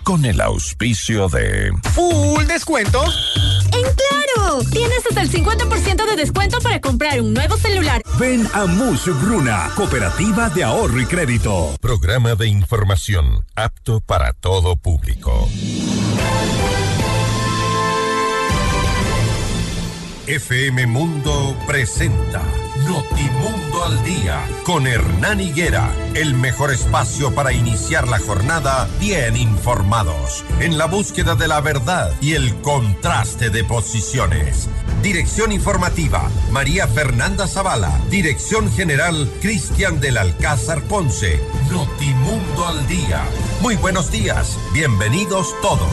con el auspicio de ¡Full descuento! ¡En Claro! Tienes hasta el 50% de descuento para comprar un nuevo celular. Ven a Musugruna, Cooperativa de Ahorro y Crédito. Programa de información apto para todo público. FM Mundo presenta Notimundo al Día con Hernán Higuera, el mejor espacio para iniciar la jornada bien informados, en la búsqueda de la verdad y el contraste de posiciones. Dirección informativa, María Fernanda Zavala. Dirección general, Cristian del Alcázar Ponce. Notimundo al Día. Muy buenos días, bienvenidos todos.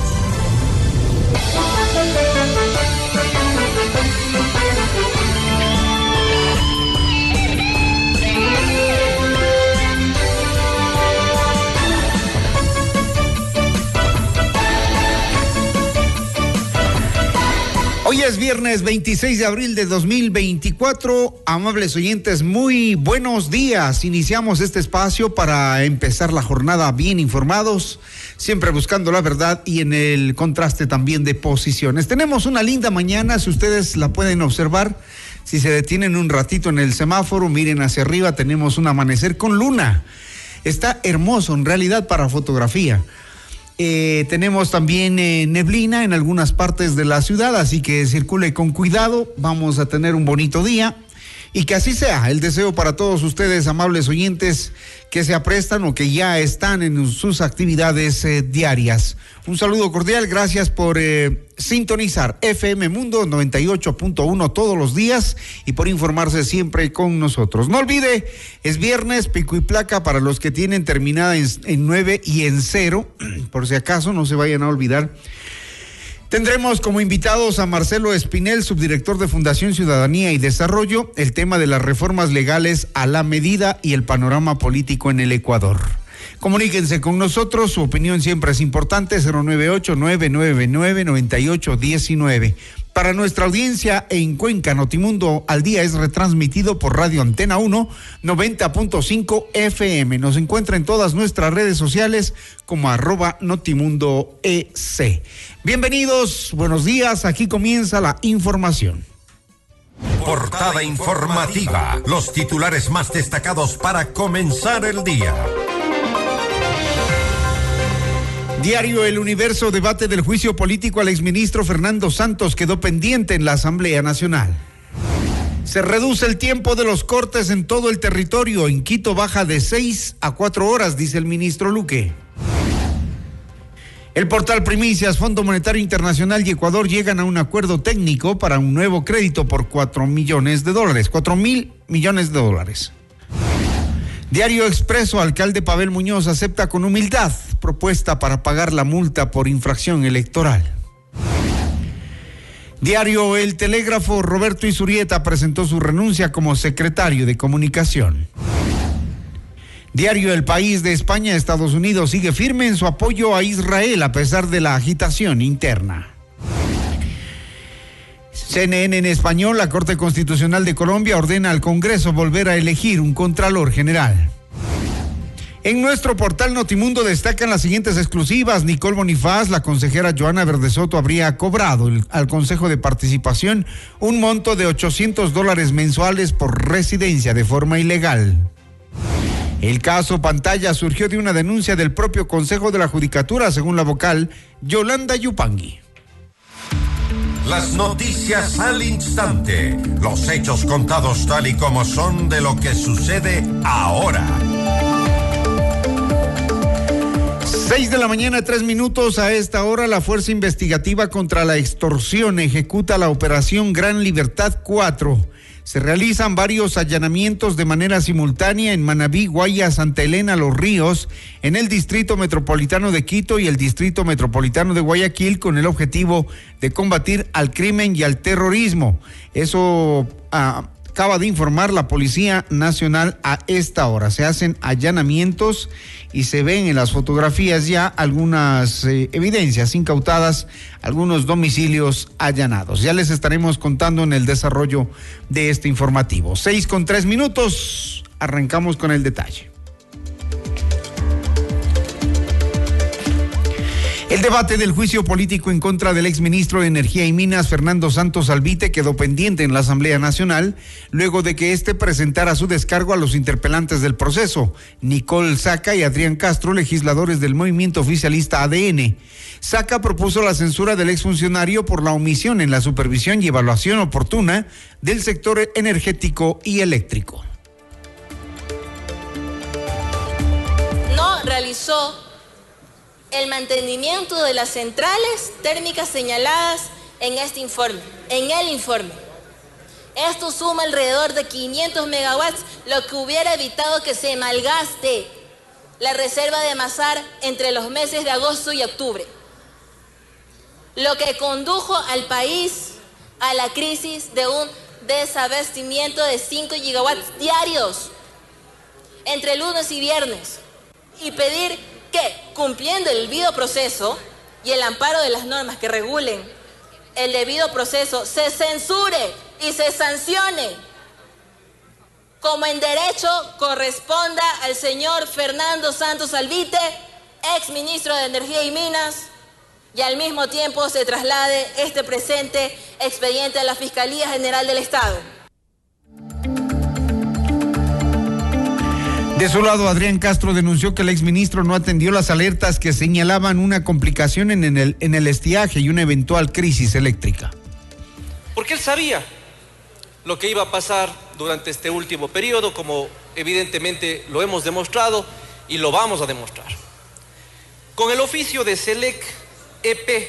Hoy es viernes 26 de abril de 2024. Amables oyentes, muy buenos días. Iniciamos este espacio para empezar la jornada bien informados, siempre buscando la verdad y en el contraste también de posiciones. Tenemos una linda mañana, si ustedes la pueden observar. Si se detienen un ratito en el semáforo, miren hacia arriba, tenemos un amanecer con luna. Está hermoso en realidad para fotografía. Tenemos también neblina en algunas partes de la ciudad, así que circule con cuidado. Vamos a tener un bonito día y que así sea. El deseo para todos ustedes, amables oyentes, que se aprestan o que ya están en sus actividades diarias. Un saludo cordial, gracias por sintonizar FM Mundo 98.1 todos los días y por informarse siempre con nosotros. No olvide, es viernes, pico y placa para los que tienen terminada en 9 y en 0, por si acaso no se vayan a olvidar. Tendremos como invitados a Marcelo Espinel, subdirector de Fundación Ciudadanía y Desarrollo, el tema de las reformas legales a la medida y el panorama político en el Ecuador. Comuníquense con nosotros, su opinión siempre es importante, 098-999-9819. Para nuestra audiencia en Cuenca, Notimundo al Día es retransmitido por Radio Antena 1, 90.5 FM. Nos encuentra en todas nuestras redes sociales como @NotimundoEC. Bienvenidos, buenos días, aquí comienza la información. Portada informativa, los titulares más destacados para comenzar el día. Diario El Universo, debate del juicio político al exministro Fernando Santos quedó pendiente en la Asamblea Nacional. Se reduce el tiempo de los cortes en todo el territorio. En Quito baja de 6 a 4 horas, dice el ministro Luque. El portal Primicias, Fondo Monetario Internacional y Ecuador llegan a un acuerdo técnico para un nuevo crédito por $4 millones, $4,000 millones. Diario Expreso, alcalde Pavel Muñoz acepta con humildad propuesta para pagar la multa por infracción electoral. Diario El Telégrafo, Roberto Izurieta presentó su renuncia como secretario de Comunicación. Diario El País de España, Estados Unidos sigue firme en su apoyo a Israel a pesar de la agitación interna. CNN en español, la Corte Constitucional de Colombia ordena al Congreso volver a elegir un Contralor General. En nuestro portal Notimundo destacan las siguientes exclusivas. Nicole Bonifaz, la consejera Joana Verdesoto, habría cobrado al Consejo de Participación un monto de $800 mensuales por residencia de forma ilegal. El caso Pantalla surgió de una denuncia del propio Consejo de la Judicatura, según la vocal Yolanda Yupangui. Las noticias al instante, los hechos contados tal y como son de lo que sucede ahora. 6 de la mañana, 3 minutos. A esta hora, la Fuerza Investigativa contra la Extorsión ejecuta la Operación Gran Libertad 4. Se realizan varios allanamientos de manera simultánea en Manabí, Guayas, Santa Elena, Los Ríos, en el Distrito Metropolitano de Quito y el Distrito Metropolitano de Guayaquil, con el objetivo de combatir al crimen y al terrorismo. Eso acaba de informar la Policía Nacional a esta hora. Se hacen allanamientos y se ven en las fotografías ya algunas evidencias incautadas, algunos domicilios allanados. Ya les estaremos contando en el desarrollo de este informativo. 6:03, arrancamos con el detalle. El debate del juicio político en contra del exministro de Energía y Minas, Fernando Santos Albite, quedó pendiente en la Asamblea Nacional, luego de que éste presentara su descargo a los interpelantes del proceso, Nicole Saca y Adrián Castro, legisladores del movimiento oficialista ADN. Saca propuso la censura del exfuncionario por la omisión en la supervisión y evaluación oportuna del sector energético y eléctrico. No realizó el mantenimiento de las centrales térmicas señaladas en el informe. Esto suma alrededor de 500 megawatts, lo que hubiera evitado que se malgaste la reserva de Masar entre los meses de agosto y octubre, lo que condujo al país a la crisis de un desabastecimiento de 5 gigawatts diarios entre lunes y viernes, y pedir que, cumpliendo el debido proceso y el amparo de las normas que regulen el debido proceso, se censure y se sancione, como en derecho corresponda al señor Fernando Santos Albite, ex ministro de Energía y Minas, y al mismo tiempo se traslade este presente expediente a la Fiscalía General del Estado. De su lado, Adrián Castro denunció que el exministro no atendió las alertas que señalaban una complicación en el estiaje y una eventual crisis eléctrica. Porque él sabía lo que iba a pasar durante este último periodo, como evidentemente lo hemos demostrado y lo vamos a demostrar. Con el oficio de SELEC EP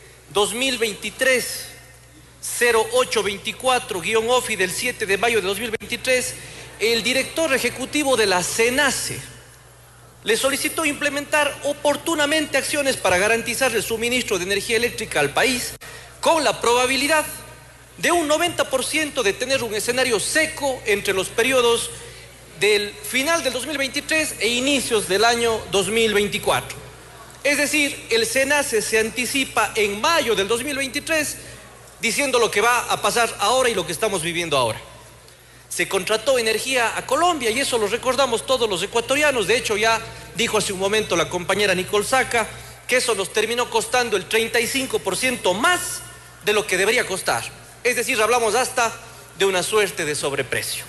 2023-0824-OFI del 7 de mayo de 2023, el director ejecutivo de la SENACE le solicitó implementar oportunamente acciones para garantizar el suministro de energía eléctrica al país, con la probabilidad de un 90% de tener un escenario seco entre los periodos del final del 2023 e inicios del año 2024. Es decir, el SENACE se anticipa en mayo del 2023 diciendo lo que va a pasar ahora y lo que estamos viviendo ahora. Se contrató energía a Colombia y eso lo recordamos todos los ecuatorianos. De hecho, ya dijo hace un momento la compañera Nicole Saca que eso nos terminó costando el 35% más de lo que debería costar. Es decir, hablamos hasta de una suerte de sobreprecio.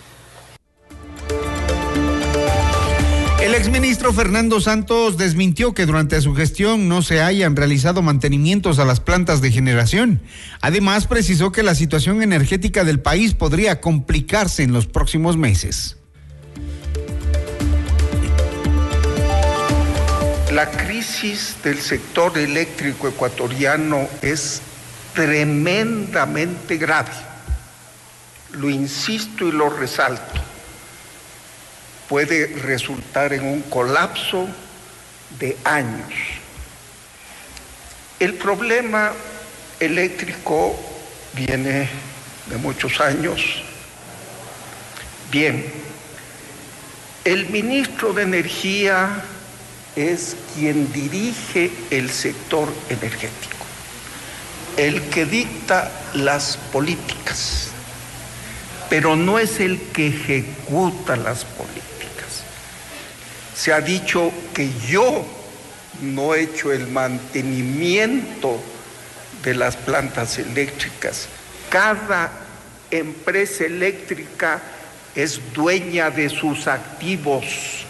El exministro Fernando Santos desmintió que durante su gestión no se hayan realizado mantenimientos a las plantas de generación. Además, precisó que la situación energética del país podría complicarse en los próximos meses. La crisis del sector eléctrico ecuatoriano es tremendamente grave. Lo insisto y lo resalto. Puede resultar en un colapso de años. El problema eléctrico viene de muchos años. Bien, el ministro de Energía es quien dirige el sector energético, el que dicta las políticas, pero no es el que ejecuta las políticas. Se ha dicho que yo no he hecho el mantenimiento de las plantas eléctricas. Cada empresa eléctrica es dueña de sus activos.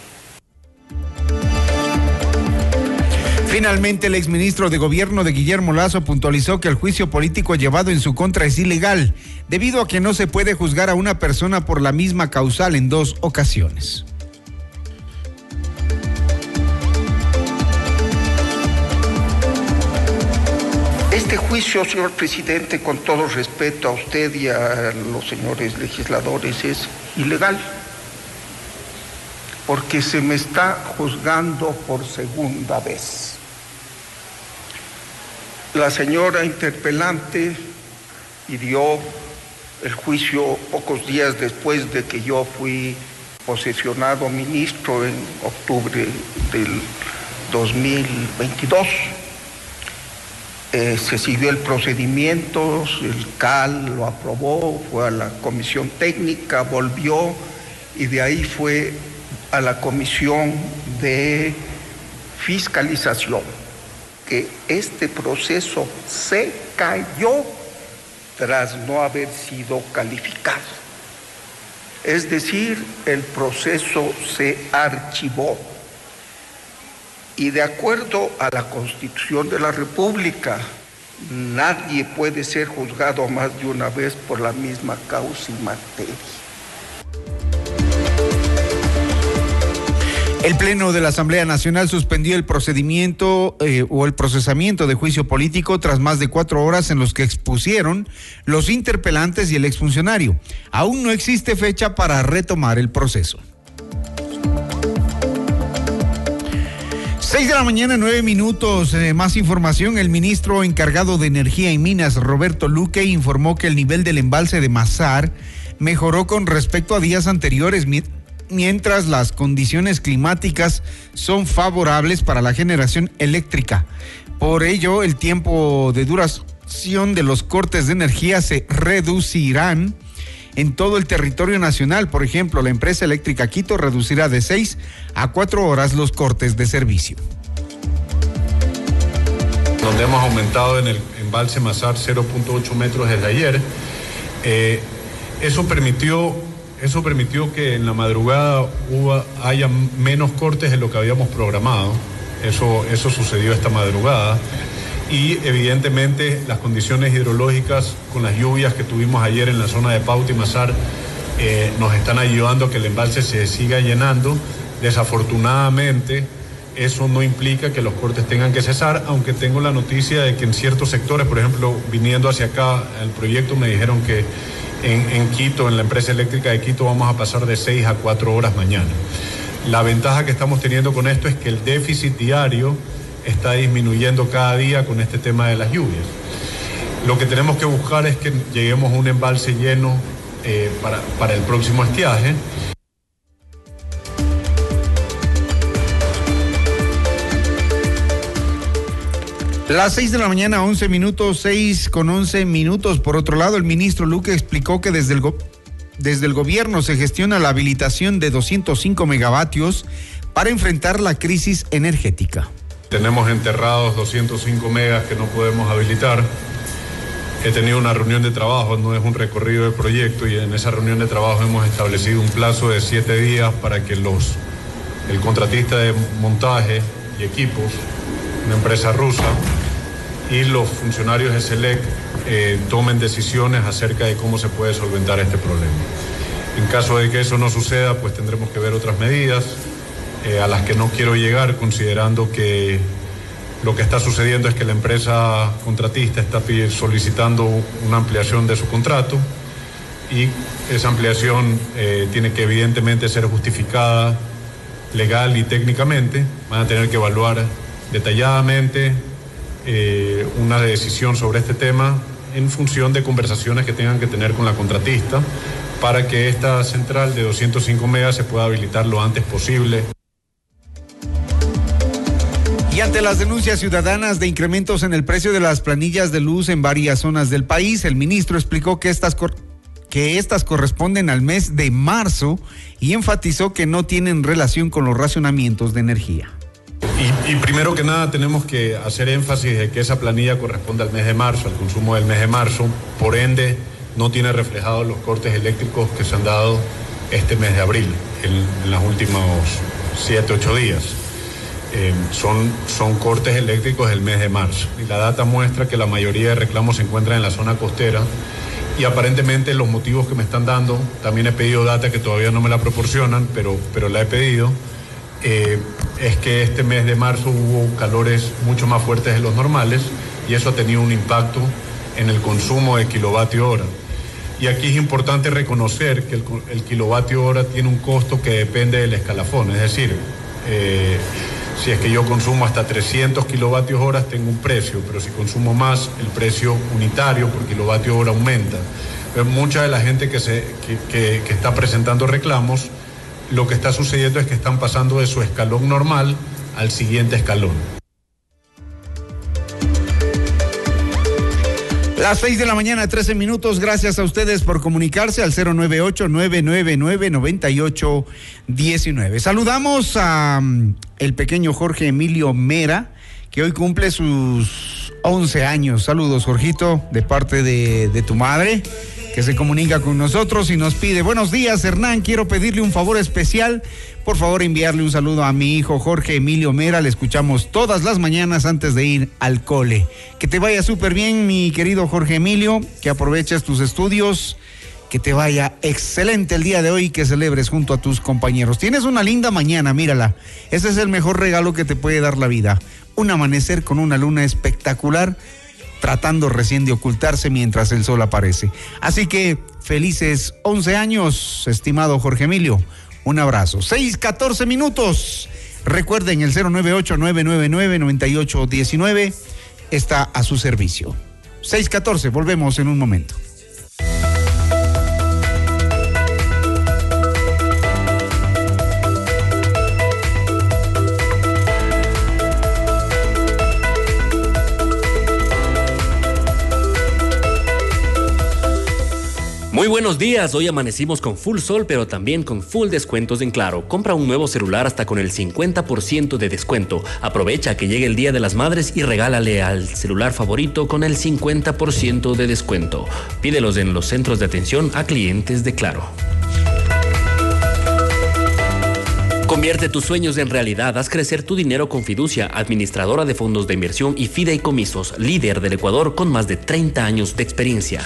Finalmente, el exministro de Gobierno de Guillermo Lasso puntualizó que el juicio político llevado en su contra es ilegal, debido a que no se puede juzgar a una persona por la misma causal en dos ocasiones. Este juicio, señor presidente, con todo respeto a usted y a los señores legisladores, es ilegal, porque se me está juzgando por segunda vez. La señora interpelante pidió el juicio pocos días después de que yo fui posesionado ministro en octubre del 2022. Se siguió el procedimiento, el CAL lo aprobó, fue a la comisión técnica, volvió y de ahí fue a la comisión de fiscalización. que este proceso se cayó tras no haber sido calificado. Es decir, el proceso se archivó. Y de acuerdo a la Constitución de la República, nadie puede ser juzgado más de una vez por la misma causa y materia. El Pleno de la Asamblea Nacional suspendió el procedimiento o el procesamiento de juicio político tras más de 4 horas en los que expusieron los interpelantes y el exfuncionario. Aún no existe fecha para retomar el proceso. 6 de la mañana, 9 minutos. Más información. El ministro encargado de Energía y Minas, Roberto Luque, informó que el nivel del embalse de Mazar mejoró con respecto a días anteriores, mientras las condiciones climáticas son favorables para la generación eléctrica. Por ello, el tiempo de duración de los cortes de energía se reducirán en todo el territorio nacional. Por ejemplo, la empresa eléctrica Quito reducirá de 6 a 4 horas los cortes de servicio. Donde hemos aumentado en el embalse Mazar 0.8 metros desde ayer, eso permitió que en la madrugada haya menos cortes de lo que habíamos programado. Eso sucedió esta madrugada. Y evidentemente las condiciones hidrológicas con las lluvias que tuvimos ayer en la zona de Pauta y Mazar nos están ayudando a que el embalse se siga llenando. Desafortunadamente, eso no implica que los cortes tengan que cesar, aunque tengo la noticia de que en ciertos sectores, por ejemplo, viniendo hacia acá al proyecto, me dijeron que en Quito, en la empresa eléctrica de Quito, vamos a pasar de 6 a 4 horas mañana. La ventaja que estamos teniendo con esto es que el déficit diario está disminuyendo cada día con este tema de las lluvias. Lo que tenemos que buscar es que lleguemos a un embalse lleno para el próximo estiaje. Las 6 de la mañana, 11 minutos, 6 con 11 minutos. Por otro lado, el ministro Luque explicó que desde el gobierno se gestiona la habilitación de 205 megavatios para enfrentar la crisis energética. Tenemos enterrados 205 megas que no podemos habilitar. He tenido una reunión de trabajo, no es un recorrido del proyecto, y en esa reunión de trabajo hemos establecido un plazo de 7 días para que el contratista de montaje y equipos, una empresa rusa, y los funcionarios de SELEC tomen decisiones acerca de cómo se puede solventar este problema. En caso de que eso no suceda, pues tendremos que ver otras medidas a las que no quiero llegar, considerando que lo que está sucediendo es que la empresa contratista está solicitando una ampliación de su contrato, y esa ampliación tiene que evidentemente ser justificada legal y técnicamente. Van a tener que evaluar detalladamente una decisión sobre este tema en función de conversaciones que tengan que tener con la contratista para que esta central de 205 megas se pueda habilitar lo antes posible. Y ante las denuncias ciudadanas de incrementos en el precio de las planillas de luz en varias zonas del país, el ministro explicó que estas corresponden al mes de marzo y enfatizó que no tienen relación con los racionamientos de energía. Y primero que nada tenemos que hacer énfasis de que esa planilla corresponde al mes de marzo, al consumo del mes de marzo, por ende no tiene reflejados los cortes eléctricos que se han dado este mes de abril, en los últimos 7, 8 días. Son cortes eléctricos del mes de marzo, y la data muestra que la mayoría de reclamos se encuentran en la zona costera, y aparentemente los motivos que me están dando, también he pedido data que todavía no me la proporcionan, pero la he pedido, es que este mes de marzo hubo calores mucho más fuertes de los normales, y eso ha tenido un impacto en el consumo de kilovatio hora. Y aquí es importante reconocer que el kilovatio hora tiene un costo que depende del escalafón, es decir, si es que yo consumo hasta 300 kilovatios horas tengo un precio, pero si consumo más, el precio unitario por kilovatio hora aumenta. Pero mucha de la gente que está presentando reclamos, lo que está sucediendo es que están pasando de su escalón normal al siguiente escalón. Las 6 de la mañana, 13 minutos. Gracias a ustedes por comunicarse al 098-999-9819. Saludamos a el pequeño Jorge Emilio Mera, que hoy cumple sus 11 años. Saludos, Jorgito, de parte de tu madre, que se comunica con nosotros y nos pide: buenos días, Hernán, quiero pedirle un favor especial. Por favor, enviarle un saludo a mi hijo Jorge Emilio Mera. Le escuchamos todas las mañanas antes de ir al cole. Que te vaya súper bien, mi querido Jorge Emilio, que aproveches tus estudios, que te vaya excelente el día de hoy y que celebres junto a tus compañeros. Tienes una linda mañana, mírala. Ese es el mejor regalo que te puede dar la vida. Un amanecer con una luna espectacular, tratando recién de ocultarse mientras el sol aparece. Así que felices 11 años, estimado Jorge Emilio. Un abrazo. 6:14 minutos. Recuerden, el 098-999-9819 está a su servicio. 6:14, volvemos en un momento. Muy buenos días, hoy amanecimos con full sol, pero también con full descuentos en Claro. Compra un nuevo celular hasta con el 50% de descuento. Aprovecha que llegue el Día de las Madres y regálale al celular favorito con el 50% de descuento. Pídelos en los centros de atención a clientes de Claro. Convierte tus sueños en realidad, haz crecer tu dinero con Fiducia, administradora de fondos de inversión y fideicomisos, líder del Ecuador con más de 30 años de experiencia.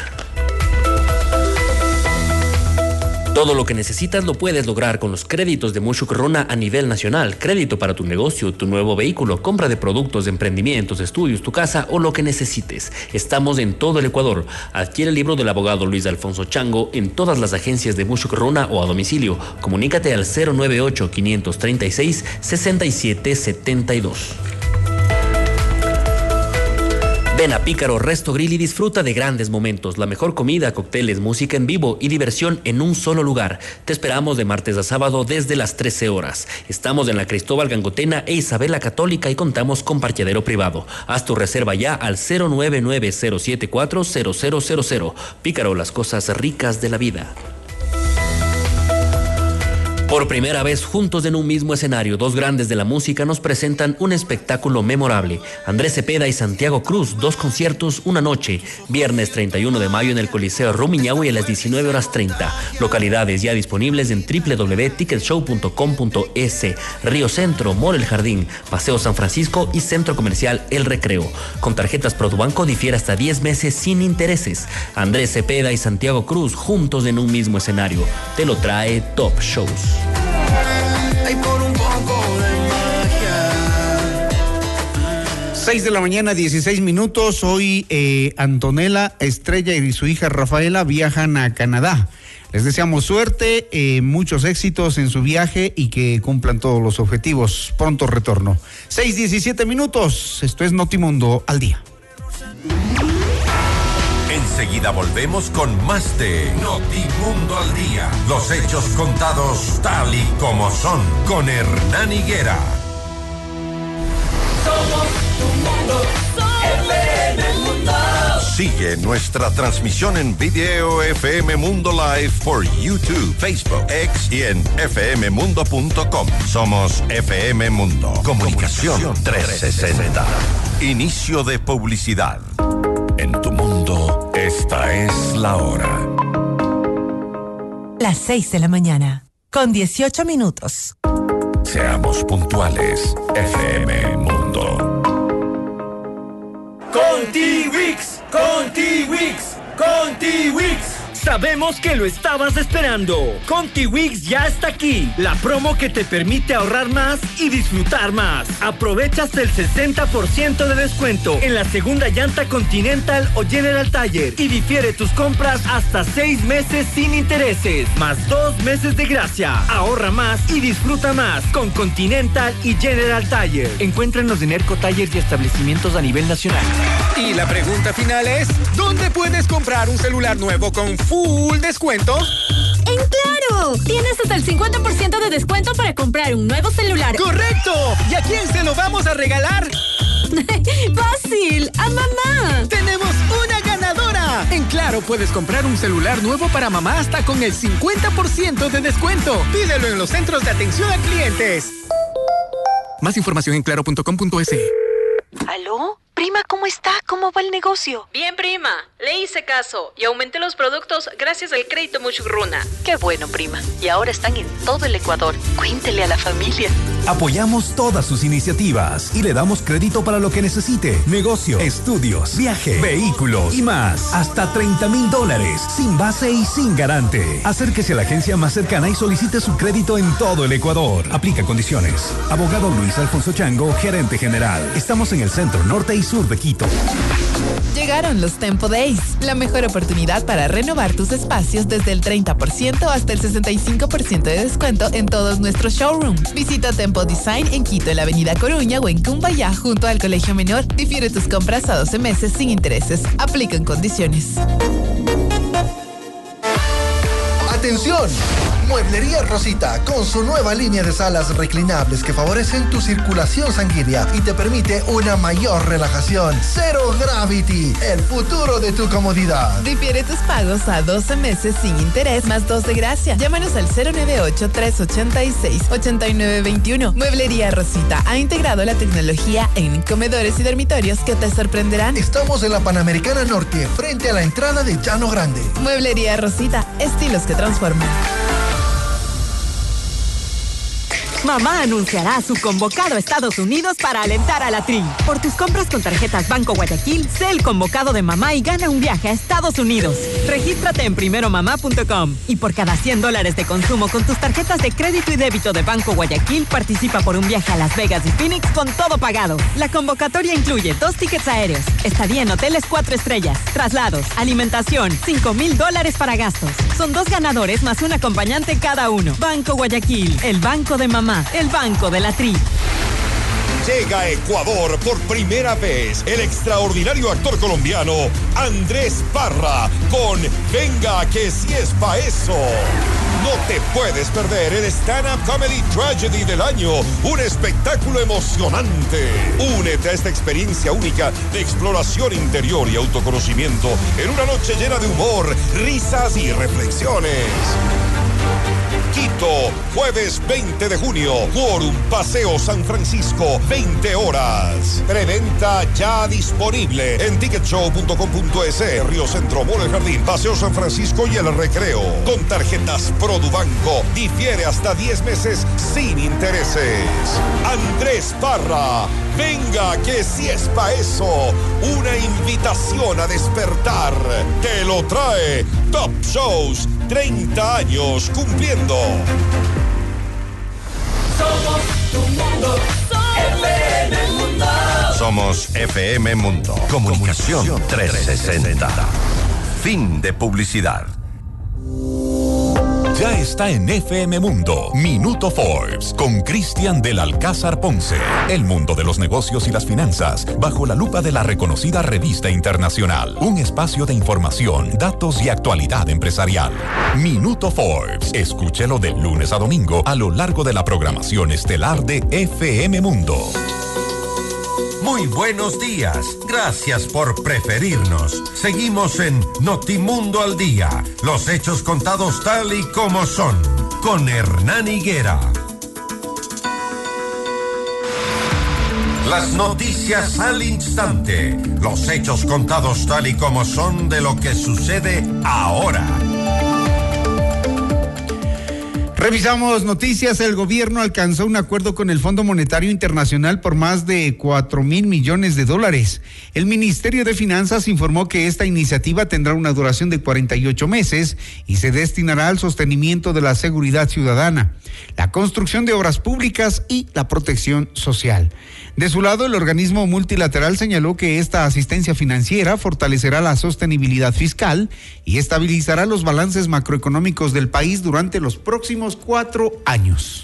Todo lo que necesitas lo puedes lograr con los créditos de Mushuk Runa a nivel nacional. Crédito para tu negocio, tu nuevo vehículo, compra de productos, de emprendimientos, estudios, tu casa o lo que necesites. Estamos en todo el Ecuador. Adquiere el libro del abogado Luis Alfonso Chango en todas las agencias de Mushuk Runa o a domicilio. Comunícate al 098-536-6772. Ven a Pícaro Resto Grill y disfruta de grandes momentos, la mejor comida, cócteles, música en vivo y diversión en un solo lugar. Te esperamos de martes a sábado desde las 13 horas. Estamos en la Cristóbal Gangotena e Isabela Católica y contamos con parqueadero privado. Haz tu reserva ya al 099-074-0000. Pícaro, las cosas ricas de la vida. Por primera vez juntos en un mismo escenario, dos grandes de la música nos presentan un espectáculo memorable. Andrés Cepeda y Santiago Cruz, 2 conciertos, una noche. Viernes 31 de mayo en el Coliseo Rumiñahui a las 19:30. Localidades ya disponibles en www.ticketshow.com.es. Río Centro, Mall El Jardín, Paseo San Francisco y Centro Comercial El Recreo. Con tarjetas ProduBanco difiere hasta 10 meses sin intereses. Andrés Cepeda y Santiago Cruz juntos en un mismo escenario. Te lo trae Top Shows. Hay por un poco de magia. 6 de la mañana, 16 minutos. Hoy Antonella, Estrella y su hija Rafaela viajan a Canadá. Les deseamos suerte, muchos éxitos en su viaje y que cumplan todos los objetivos. Pronto retorno. 6:17 minutos. Esto es Notimundo al día. Enseguida volvemos con más de Notimundo al Día. Los hechos contados tal y como son, con Hernán Higuera. Somos tu mundo, FM Mundo. Sigue nuestra transmisión en video FM Mundo Live por YouTube, Facebook, X y en fmmundo.com. Somos FM Mundo. Comunicación 360. Inicio de publicidad. En tu mundo, esta es la hora. Las 6 de la mañana, con 18 minutos. Seamos puntuales, FM Mundo. Contiwix, Contiwix, Contiwix. Sabemos que lo estabas esperando. Contiwix ya está aquí. La promo que te permite ahorrar más y disfrutar más. Aprovecha hasta el 60% de descuento en la segunda llanta Continental o General Tire y difiere tus compras hasta 6 meses sin intereses, más 2 meses de gracia. Ahorra más y disfruta más con Continental y General Tire. Encuéntranos en Erco Tires y establecimientos a nivel nacional. Y la pregunta final es, ¿dónde puedes comprar un celular nuevo con full descuento? ¡En Claro! Tienes hasta el 50% de descuento para comprar un nuevo celular. ¡Correcto! ¿Y a quién se lo vamos a regalar? ¡Fácil! ¡A mamá! ¡Tenemos una ganadora! En Claro puedes comprar un celular nuevo para mamá hasta con el 50% de descuento. Pídelo en los centros de atención a clientes. Más información en claro.com.es. Prima, ¿cómo está? ¿Cómo va el negocio? Bien, prima. Le hice caso y aumenté los productos gracias al crédito Muchugruna. Qué bueno, prima. Y ahora están en todo el Ecuador. Cuéntele a la familia. Apoyamos todas sus iniciativas y le damos crédito para lo que necesite. Negocio, estudios, viaje, vehículos y más. Hasta $30,000 sin base y sin garante. Acérquese a la agencia más cercana y solicite su crédito en todo el Ecuador. Aplica condiciones. Abogado Luis Alfonso Chango, gerente general. Estamos en el centro norte y sur de Quito. Llegaron los Tempo Days, la mejor oportunidad para renovar tus espacios desde el 30% hasta el 65% de descuento en todos nuestros showrooms. Visita Tempo Design en Quito, en la avenida Coruña o en Cumbayá junto al Colegio Menor. Difiere tus compras a 12 meses sin intereses. Aplican condiciones. ¡Atención! Mueblería Rosita, con su nueva línea de salas reclinables que favorecen tu circulación sanguínea y te permite una mayor relajación. Zero Gravity, el futuro de tu comodidad. Difiere tus pagos a 12 meses sin interés más 2 de gracia. Llámanos al 098-386-8921. Mueblería Rosita ha integrado la tecnología en comedores y dormitorios que te sorprenderán. Estamos en la Panamericana Norte, frente a la entrada de Llano Grande. Mueblería Rosita, estilos que transforman. Mamá anunciará su convocado a Estados Unidos para alentar a la tri. Por tus compras con tarjetas Banco Guayaquil, sé el convocado de mamá y gana un viaje a Estados Unidos. Regístrate en primeromamá.com y por cada $100 de consumo con tus tarjetas de crédito y débito de Banco Guayaquil, participa por un viaje a Las Vegas y Phoenix con todo pagado. La convocatoria incluye 2 tickets aéreos, estadía en hoteles 4 estrellas, traslados, alimentación, $5,000 para gastos. Son 2 ganadores más un acompañante cada uno. Banco Guayaquil, el banco de mamá. El banco de la tri. Llega a Ecuador por primera vez el extraordinario actor colombiano Andrés Parra con Venga que si es pa' eso. No te puedes perder el Stand-Up Comedy Tragedy del año, un espectáculo emocionante. Únete a esta experiencia única de exploración interior y autoconocimiento en una noche llena de humor, risas y reflexiones. Quito, jueves 20 de junio, Quórum, Paseo San Francisco, 20 horas. Preventa ya disponible en ticketshow.com.es, Río Centro, Mall El Jardín, Paseo San Francisco y El Recreo. Con tarjetas Produbanco, difiere hasta 10 meses sin intereses. Andrés Parra, venga que si es pa' eso. Una invitación a despertar. Te lo trae Top Shows, 30 años cumpliendo. Somos tu mundo, FM Mundo. Somos FM Mundo. Comunicación 360. Fin de publicidad. Ya está en FM Mundo, Minuto Forbes, con Cristian del Alcázar Ponce. El mundo de los negocios y las finanzas, bajo la lupa de la reconocida revista internacional. Un espacio de información, datos y actualidad empresarial. Minuto Forbes, escúchelo de lunes a domingo a lo largo de la programación estelar de FM Mundo. Muy buenos días. Gracias por preferirnos. Seguimos en Notimundo al Día. Los hechos contados tal y como son. Con Hernán Higuera. Las noticias al instante. Los hechos contados tal y como son de lo que sucede ahora. Revisamos noticias. El gobierno alcanzó un acuerdo con el Fondo Monetario Internacional por más de $4,000 millones. El Ministerio de Finanzas informó que esta iniciativa tendrá una duración de 48 meses y se destinará al sostenimiento de la seguridad ciudadana, la construcción de obras públicas y la protección social. De su lado, el organismo multilateral señaló que esta asistencia financiera fortalecerá la sostenibilidad fiscal y estabilizará los balances macroeconómicos del país durante los próximos 4 años.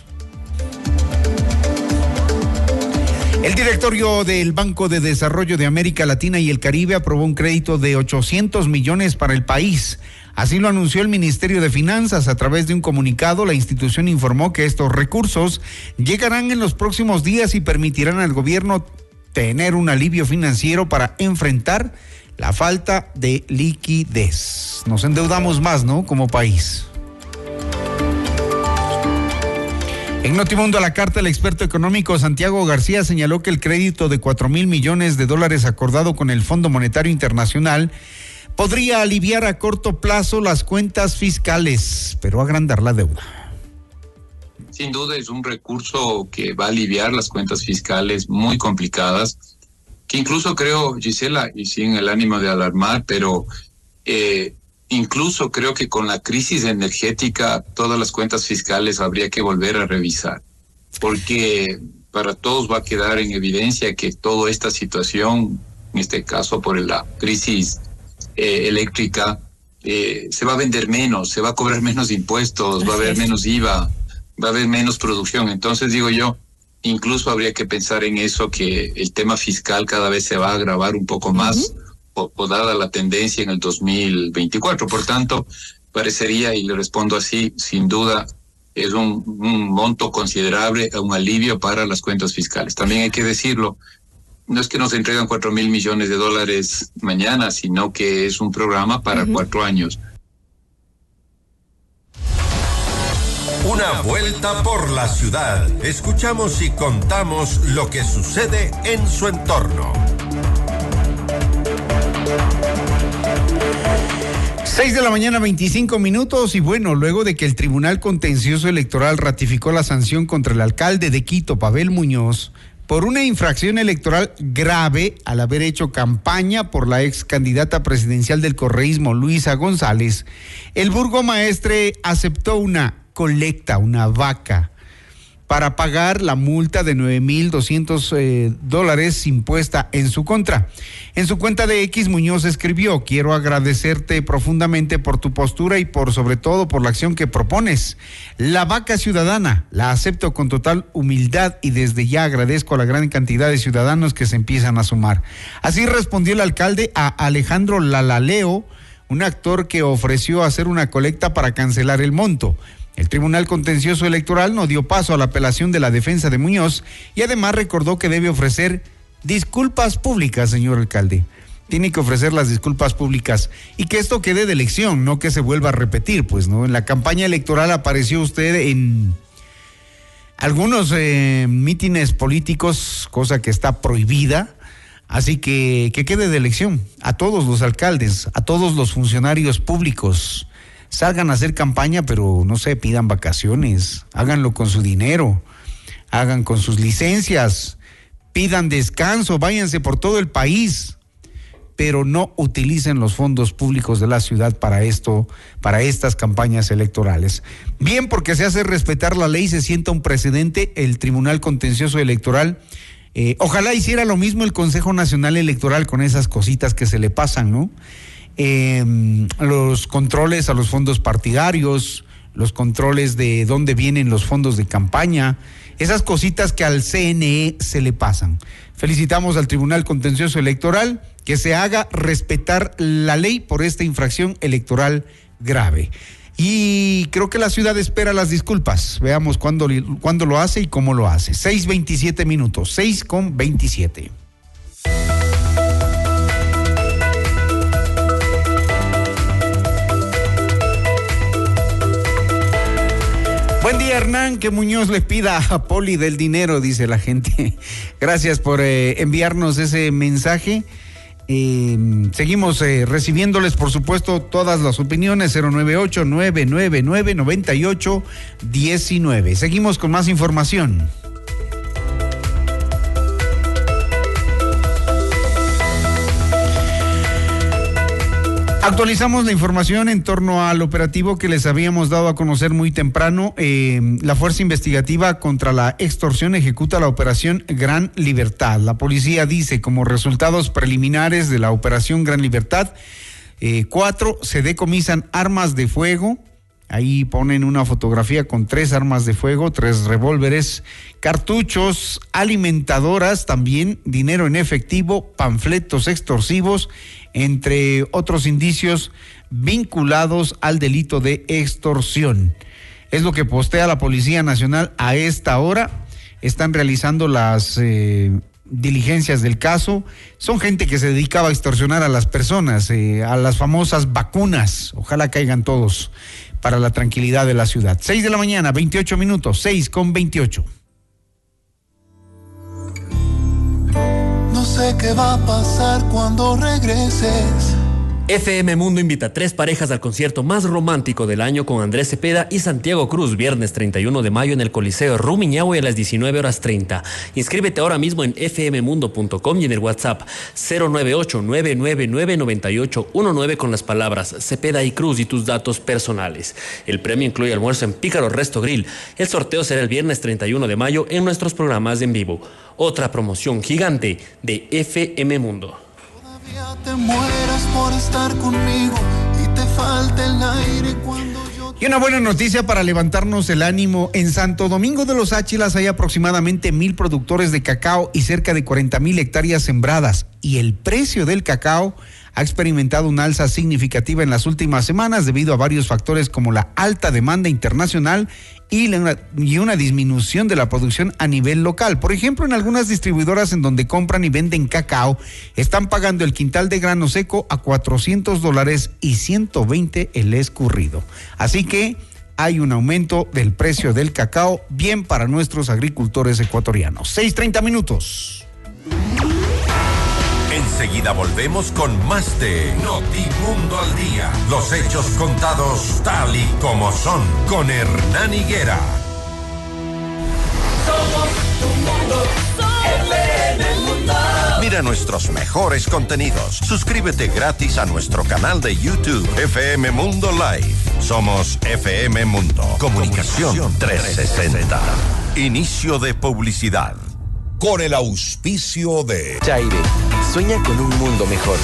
El directorio del Banco de Desarrollo de América Latina y el Caribe aprobó un crédito de 800 millones para el país. Así lo anunció el Ministerio de Finanzas. A través de un comunicado, la institución informó que estos recursos llegarán en los próximos días y permitirán al gobierno tener un alivio financiero para enfrentar la falta de liquidez. Nos endeudamos más, ¿no? Como país. En Notimundo a la carta, el experto económico Santiago García señaló que el crédito de $4,000 millones acordado con el Fondo Monetario Internacional podría aliviar a corto plazo las cuentas fiscales, pero agrandar la deuda. Sin duda es un recurso que va a aliviar las cuentas fiscales muy complicadas, que incluso creo, Gisela, y sin el ánimo de alarmar, pero incluso creo que con la crisis energética todas las cuentas fiscales habría que volver a revisar, porque para todos va a quedar en evidencia que toda esta situación, en este caso por la crisis eléctrica, se va a vender menos, se va a cobrar menos impuestos, va a haber menos IVA, va a haber menos producción. Entonces digo yo, incluso habría que pensar en eso, que el tema fiscal cada vez se va a agravar un poco más, o dada la tendencia en el 2024. Por tanto, parecería, y le respondo así, sin duda, es un monto considerable, un alivio para las cuentas fiscales. También hay que decirlo, no es que nos entregan $4,000 millones mañana, sino que es un programa para 4 años. Una vuelta por la ciudad. Escuchamos y contamos lo que sucede en su entorno. 6:25 a.m. y bueno, luego de que el Tribunal Contencioso Electoral ratificó la sanción contra el alcalde de Quito, Pavel Muñoz, por una infracción electoral grave al haber hecho campaña por la ex candidata presidencial del correísmo, Luisa González, el burgomaestre aceptó una colecta, una vaca, para pagar la multa de $9,200 impuesta en su contra. En su cuenta de X, Muñoz escribió: quiero agradecerte profundamente por tu postura y sobre todo por la acción que propones. La vaca ciudadana la acepto con total humildad y desde ya agradezco a la gran cantidad de ciudadanos que se empiezan a sumar. Así respondió el alcalde a Alejandro Lalaleo, un actor que ofreció hacer una colecta para cancelar el monto. El Tribunal Contencioso Electoral no dio paso a la apelación de la defensa de Muñoz y además recordó que debe ofrecer disculpas públicas, señor alcalde. Tiene que ofrecer las disculpas públicas y que esto quede de lección, no que se vuelva a repetir, pues, ¿no? En la campaña electoral apareció usted en algunos mítines políticos, cosa que está prohibida, así que quede de lección a todos los alcaldes, a todos los funcionarios públicos. Salgan a hacer campaña, pero no sé, pidan vacaciones, háganlo con su dinero, hagan con sus licencias, pidan descanso, váyanse por todo el país, pero no utilicen los fondos públicos de la ciudad para esto, para estas campañas electorales. Bien, porque se hace respetar la ley, se sienta un precedente, el Tribunal Contencioso Electoral. Ojalá hiciera lo mismo el Consejo Nacional Electoral con esas cositas que se le pasan, ¿no? Los controles a los fondos partidarios, los controles de dónde vienen los fondos de campaña, esas cositas que al CNE se le pasan. Felicitamos al Tribunal Contencioso Electoral, que se haga respetar la ley por esta infracción electoral grave. Y creo que la ciudad espera las disculpas. Veamos cuándo lo hace y cómo lo hace. 6:27 minutos, 6:27. Buen día, Hernán, que Muñoz le pida a Poli del dinero, dice la gente. Gracias por enviarnos ese mensaje. Seguimos recibiéndoles, por supuesto, todas las opiniones. 098-999-9819. Seguimos con más información. Actualizamos la información en torno al operativo que les habíamos dado a conocer muy temprano. La Fuerza Investigativa contra la Extorsión ejecuta la operación Gran Libertad. La policía dice, como resultados preliminares de la operación Gran Libertad, 4 se decomisan armas de fuego. Ahí ponen una fotografía con 3 armas de fuego, 3 revólveres, cartuchos, alimentadoras, también dinero en efectivo, panfletos extorsivos, entre otros indicios vinculados al delito de extorsión. Es lo que postea la Policía Nacional a esta hora. Están realizando las diligencias del caso. Son gente que se dedicaba a extorsionar a las personas, a las famosas vacunas. Ojalá caigan todos. para la tranquilidad de la ciudad. 6 de la mañana, 28 minutos, 6:28. No sé qué va a pasar cuando regreses. FM Mundo invita a 3 parejas al concierto más romántico del año con Andrés Cepeda y Santiago Cruz, viernes 31 de mayo en el Coliseo Rumiñahui a las 19:30. Inscríbete ahora mismo en fmmundo.com y en el WhatsApp 098-999-9819 con las palabras Cepeda y Cruz y tus datos personales. El premio incluye almuerzo en Pícaro Resto Grill. El sorteo será el viernes 31 de mayo en nuestros programas en vivo. Otra promoción gigante de FM Mundo. Te mueras por estar conmigo y te falta el aire cuando yo... Y una buena noticia para levantarnos el ánimo. En Santo Domingo de los Áchilas hay aproximadamente 1,000 productores de cacao y cerca de 40,000 hectáreas sembradas. Y el precio del cacao ha experimentado una alza significativa en las últimas semanas debido a varios factores como la alta demanda internacional y una disminución de la producción a nivel local. Por ejemplo, en algunas distribuidoras en donde compran y venden cacao, están pagando el quintal de grano seco a $400 y 120 el escurrido. Así que hay un aumento del precio del cacao, bien para nuestros agricultores ecuatorianos. 6:30 minutos. Enseguida volvemos con más de Notimundo al Día. Los hechos contados tal y como son con Hernán Higuera. Somos tu mundo, FM Mundo. Mira nuestros mejores contenidos. Suscríbete gratis a nuestro canal de YouTube, FM Mundo Live. Somos FM Mundo. Comunicación 360. Inicio de publicidad. Con el auspicio de Chaire, sueña con un mundo mejor.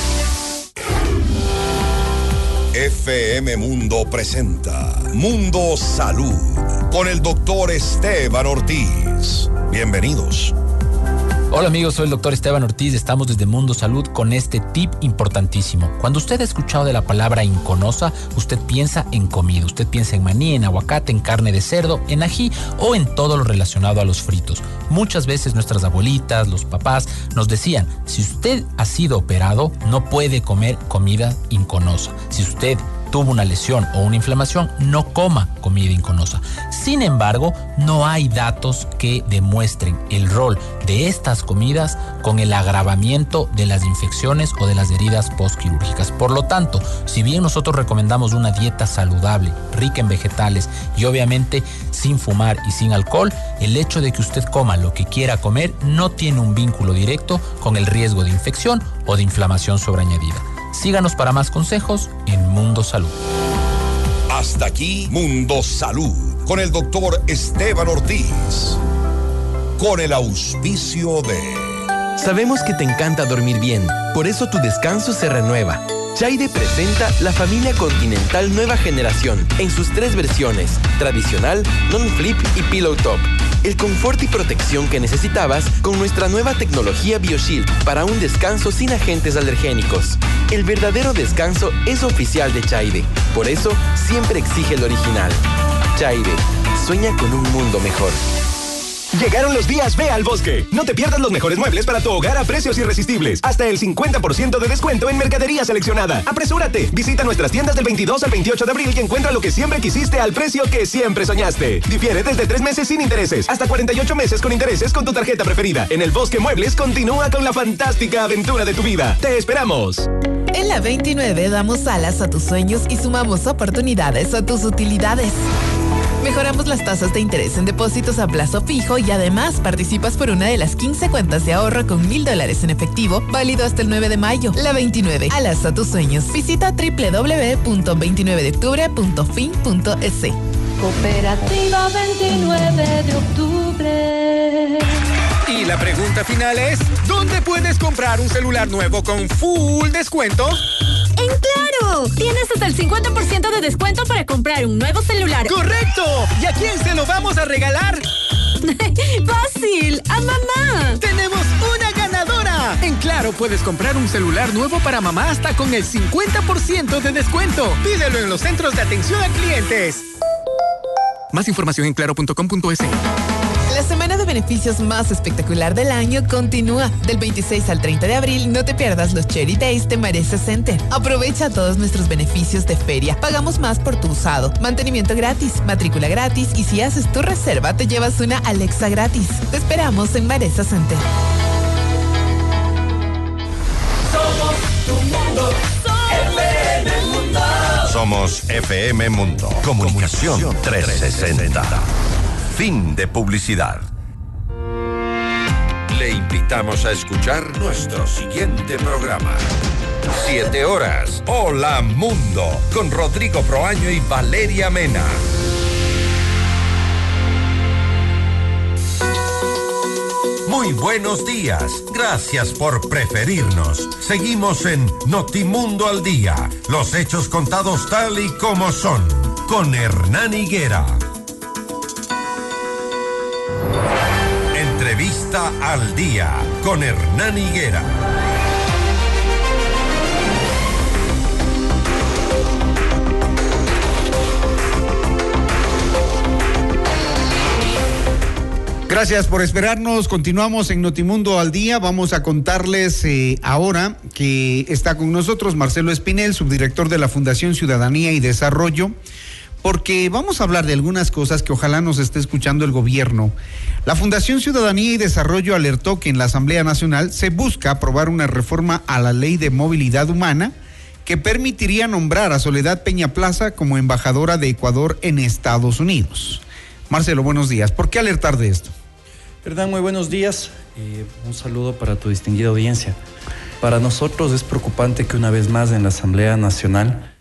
FM Mundo presenta Mundo Salud con el doctor Esteban Ortiz. Bienvenidos. Hola amigos, soy el doctor Esteban Ortiz, estamos desde Mundo Salud con este tip importantísimo. Cuando usted ha escuchado de la palabra inconosa, usted piensa en comida, usted piensa en maní, en aguacate, en carne de cerdo, en ají o en todo lo relacionado a los fritos. Muchas veces nuestras abuelitas, los papás nos decían, si usted ha sido operado, no puede comer comida inconosa. Si usted tuvo una lesión o una inflamación, no coma comida inconosa. Sin embargo, no hay datos que demuestren el rol de estas comidas con el agravamiento de las infecciones o de las heridas postquirúrgicas. Por lo tanto, si bien nosotros recomendamos una dieta saludable, rica en vegetales y obviamente sin fumar y sin alcohol, el hecho de que usted coma lo que quiera comer no tiene un vínculo directo con el riesgo de infección o de inflamación sobreañadida. Síganos para más consejos en Mundo Salud. Hasta aquí Mundo Salud con el doctor Esteban Ortiz. Con el auspicio de... Sabemos que te encanta dormir bien, por eso tu descanso se renueva. Chaire presenta la familia Continental Nueva Generación en sus 3 versiones, tradicional, non-flip y pillow top. El confort y protección que necesitabas con nuestra nueva tecnología BioShield para un descanso sin agentes alergénicos. El verdadero descanso es oficial de Chaire, por eso siempre exige el original. Chaire, sueña con un mundo mejor. Llegaron los días Ve al Bosque. No te pierdas los mejores muebles para tu hogar a precios irresistibles. Hasta el 50% de descuento en mercadería seleccionada. ¡Apresúrate! Visita nuestras tiendas del 22 al 28 de abril y encuentra lo que siempre quisiste al precio que siempre soñaste. Difiere desde 3 meses sin intereses, hasta 48 meses con intereses con tu tarjeta preferida. En el Bosque Muebles continúa con la fantástica aventura de tu vida. ¡Te esperamos! En la 29 damos alas a tus sueños y sumamos oportunidades a tus utilidades. Mejoramos las tasas de interés en depósitos a plazo fijo y además participas por una de las 15 cuentas de ahorro con $1,000 en efectivo, válido hasta el 9 de mayo. La 29, alas a tus sueños. Visita www.29deoctubre.fin.es. Cooperativa 29 de octubre. Y la pregunta final es, ¿dónde puedes comprar un celular nuevo con full descuento? ¡En Claro! Tienes hasta el 50% de descuento para comprar un nuevo celular. ¡Correcto! ¿Y a quién se lo vamos a regalar? ¡Fácil! ¡A mamá! ¡Tenemos una ganadora! En Claro puedes comprar un celular nuevo para mamá hasta con el 50% de descuento. Pídelo en los centros de atención a clientes. Más información en claro.com.es. La semana de beneficios más espectacular del año continúa. Del 26 al 30 de abril, no te pierdas los Cherry Days de Maresa Center. Aprovecha todos nuestros beneficios de feria. Pagamos más por tu usado. Mantenimiento gratis, matrícula gratis y si haces tu reserva, te llevas una Alexa gratis. Te esperamos en Maresa Center. Somos tu mundo. FM Mundo. Somos FM Mundo. Comunicación 360. Fin de publicidad. Le invitamos a escuchar nuestro siguiente programa. 7 horas. Hola Mundo. Con Rodrigo Proaño y Valeria Mena. Muy buenos días. Gracias por preferirnos. Seguimos en Notimundo al Día. Los hechos contados tal y como son. Con Hernán Higuera. Entrevista al Día. Con Hernán Higuera. Gracias por esperarnos. Continuamos en Notimundo al Día. Vamos a contarles ahora que está con nosotros Marcelo Espinel, subdirector de la Fundación Ciudadanía y Desarrollo, porque vamos a hablar de algunas cosas que ojalá nos esté escuchando el gobierno. La Fundación Ciudadanía y Desarrollo alertó que en la Asamblea Nacional se busca aprobar una reforma a la Ley de Movilidad Humana que permitiría nombrar a Soledad Peña Plaza como embajadora de Ecuador en Estados Unidos. Marcelo, buenos días. ¿Por qué alertar de esto? Hernán, muy buenos días. Un saludo para tu distinguida audiencia. Para nosotros es preocupante que una vez más en la Asamblea Nacional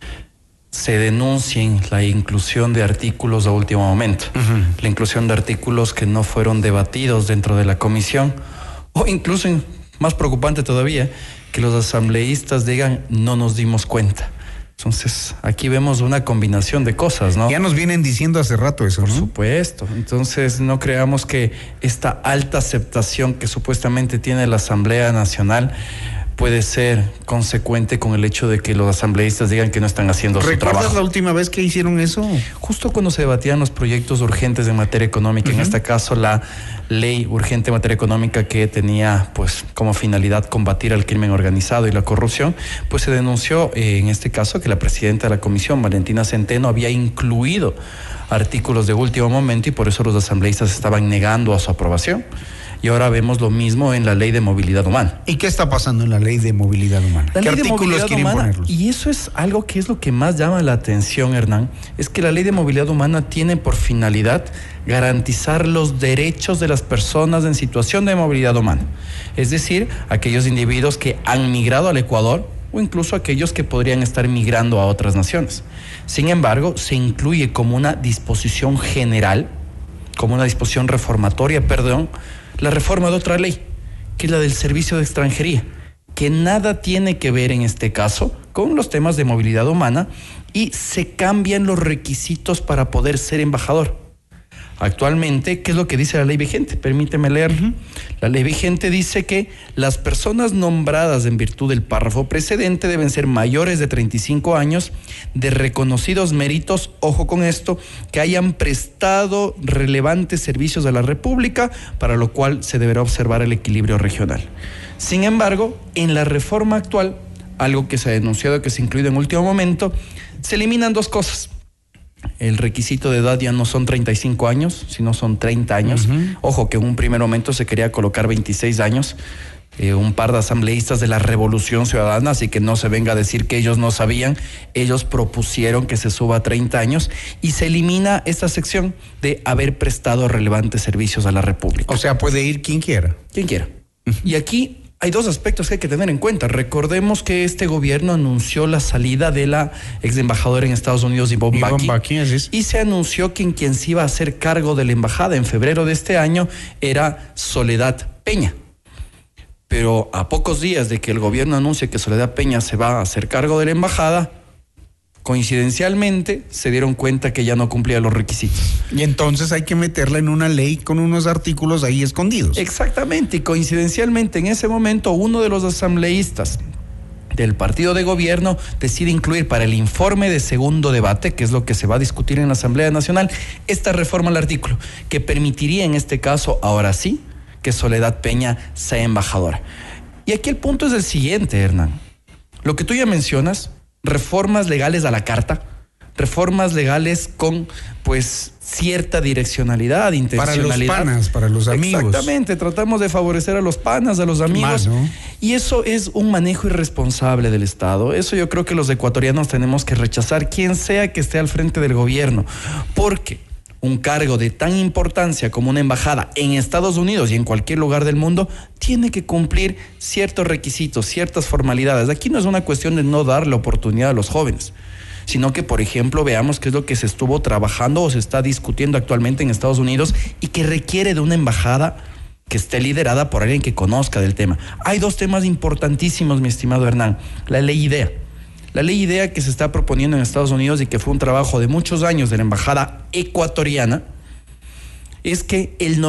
se denuncien la inclusión de artículos a último momento. La inclusión de artículos que no fueron debatidos dentro de la comisión, o incluso, más preocupante todavía, que los asambleístas digan no nos dimos cuenta. Entonces, aquí vemos una combinación de cosas, ¿no? Ya nos vienen diciendo hace rato eso, ¿no? Por supuesto. Entonces, no creamos que esta alta aceptación que supuestamente tiene la Asamblea Nacional puede ser consecuente con el hecho de que los asambleístas digan que no están haciendo su trabajo. ¿Recuerdas la última vez que hicieron eso? Justo cuando se debatían los proyectos urgentes en materia económica, en este caso la ley urgente en materia económica que tenía pues como finalidad combatir al crimen organizado y la corrupción, pues se denunció en este caso que la presidenta de la comisión, Valentina Centeno, había incluido artículos de último momento y por eso los asambleístas estaban negando a su aprobación. Y ahora vemos lo mismo en la Ley de Movilidad Humana. ¿Y qué está pasando en la Ley de Movilidad Humana? ¿Qué artículos quieren ponerlos? Y eso es algo que es lo que más llama la atención, Hernán, es que la Ley de Movilidad Humana tiene por finalidad garantizar los derechos de las personas en situación de movilidad humana. Es decir, aquellos individuos que han migrado al Ecuador o incluso aquellos que podrían estar migrando a otras naciones. Sin embargo, se incluye como una disposición general, como una disposición reformatoria, la reforma de otra ley, que es la del servicio de extranjería, que nada tiene que ver en este caso con los temas de movilidad humana y se cambian los requisitos para poder ser embajador. Actualmente, ¿qué es lo que dice la ley vigente? Permíteme leerlo. La ley vigente dice que las personas nombradas en virtud del párrafo precedente deben ser mayores de 35 años, de reconocidos méritos, ojo con esto, que hayan prestado relevantes servicios a la República, para lo cual se deberá observar el equilibrio regional. Sin embargo, en la reforma actual, algo que se ha denunciado que se ha incluido en último momento, se eliminan dos cosas. El requisito de edad ya no son 35 años, sino son 30 años. Ojo que en un primer momento se quería colocar 26 años. Un par de asambleístas de la Revolución Ciudadana, así que no se venga a decir que ellos no sabían. Ellos propusieron que se suba a 30 años y se elimina esta sección de haber prestado relevantes servicios a la República. O sea, puede ir quien quiera. Quien quiera. Y aquí hay dos aspectos que hay que tener en cuenta. Recordemos que este gobierno anunció la salida de la ex embajadora en Estados Unidos, Yvonne Baki, y se anunció que quien se iba a hacer cargo de la embajada en febrero de este año era Soledad Peña. Pero a pocos días de que el gobierno anuncie que Soledad Peña se va a hacer cargo de la embajada, coincidencialmente se dieron cuenta que ya no cumplía los requisitos. Y entonces hay que meterla en una ley con unos artículos ahí escondidos. Exactamente, y coincidencialmente en ese momento uno de los asambleístas del partido de gobierno decide incluir para el informe de segundo debate, que es lo que se va a discutir en la Asamblea Nacional, esta reforma al artículo, que permitiría en este caso, ahora sí, que Soledad Peña sea embajadora. Y aquí el punto es el siguiente, Hernán. Lo que tú ya mencionas, reformas legales a la carta, reformas legales con, pues, cierta direccionalidad, intencionalidad. Para los panas, para los amigos. Exactamente, tratamos de favorecer a los panas, a los amigos. Más, ¿no? Y eso es un manejo irresponsable del Estado. Eso yo creo que los ecuatorianos tenemos que rechazar, quien sea que esté al frente del gobierno. Porque un cargo de tan importancia como una embajada en Estados Unidos y en cualquier lugar del mundo tiene que cumplir ciertos requisitos, ciertas formalidades. Aquí no es una cuestión de no dar la oportunidad a los jóvenes, sino que, por ejemplo, veamos qué es lo que se estuvo trabajando o se está discutiendo actualmente en Estados Unidos y que requiere de una embajada que esté liderada por alguien que conozca del tema. Hay dos temas importantísimos, mi estimado Hernán. La ley IDEA. La ley IDEA que se está proponiendo en Estados Unidos y que fue un trabajo de muchos años de la embajada ecuatoriana, es que el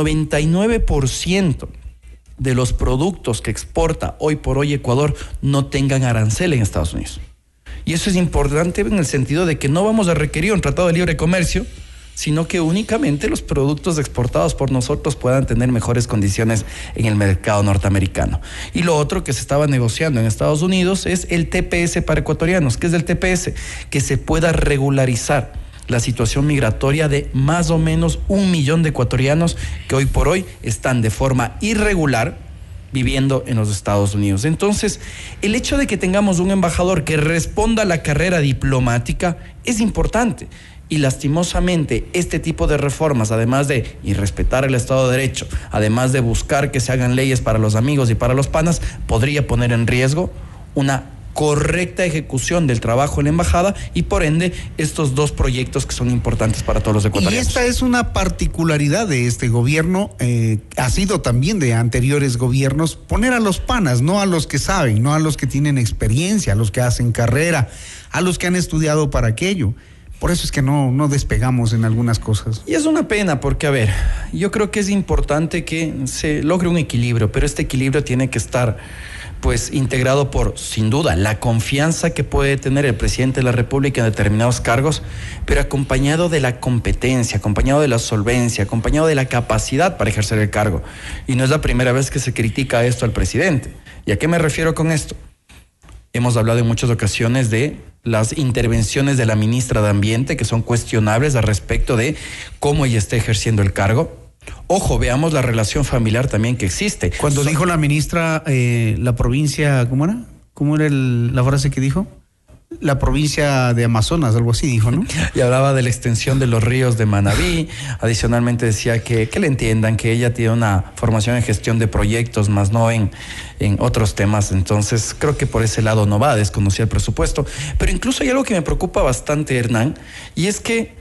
99% de los productos que exporta hoy por hoy Ecuador no tengan arancel en Estados Unidos. Y eso es importante en el sentido de que no vamos a requerir un tratado de libre comercio, sino que únicamente los productos exportados por nosotros puedan tener mejores condiciones en el mercado norteamericano. Y lo otro que se estaba negociando en Estados Unidos es el TPS para ecuatorianos. ¿Qué es el TPS? Que se pueda regularizar la situación migratoria de más o menos 1 millón de ecuatorianos que hoy por hoy están de forma irregular viviendo en los Estados Unidos. Entonces, el hecho de que tengamos un embajador que responda a la carrera diplomática es importante. Y lastimosamente, este tipo de reformas, además de irrespetar el Estado de Derecho, además de buscar que se hagan leyes para los amigos y para los panas, podría poner en riesgo una correcta ejecución del trabajo en la embajada y por ende estos dos proyectos que son importantes para todos los ecuatorianos. Y esta es una particularidad de este gobierno, ha sido también de anteriores gobiernos, poner a los panas, no a los que saben, no a los que tienen experiencia, a los que hacen carrera, a los que han estudiado para aquello. Por eso es que no despegamos en algunas cosas. Y es una pena porque, a ver, yo creo que es importante que se logre un equilibrio, pero este equilibrio tiene que estar, pues, integrado por, sin duda, la confianza que puede tener el presidente de la República en determinados cargos, pero acompañado de la competencia, acompañado de la solvencia, acompañado de la capacidad para ejercer el cargo. Y no es la primera vez que se critica esto al presidente. ¿Y a qué me refiero con esto? Hemos hablado en muchas ocasiones de las intervenciones de la ministra de Ambiente, que son cuestionables al respecto de cómo ella está ejerciendo el cargo. Ojo, veamos la relación familiar también que existe. Cuando dijo la ministra, la provincia, ¿cómo era? ¿Cómo era la frase que dijo? La provincia de Amazonas, algo así dijo, ¿no? Y hablaba de la extensión de los ríos de Manabí. Adicionalmente decía que le entiendan que ella tiene una formación en gestión de proyectos, más no en otros temas. Entonces creo que por ese lado no va, desconocía el presupuesto. Pero incluso hay algo que me preocupa bastante, Hernán, y es que,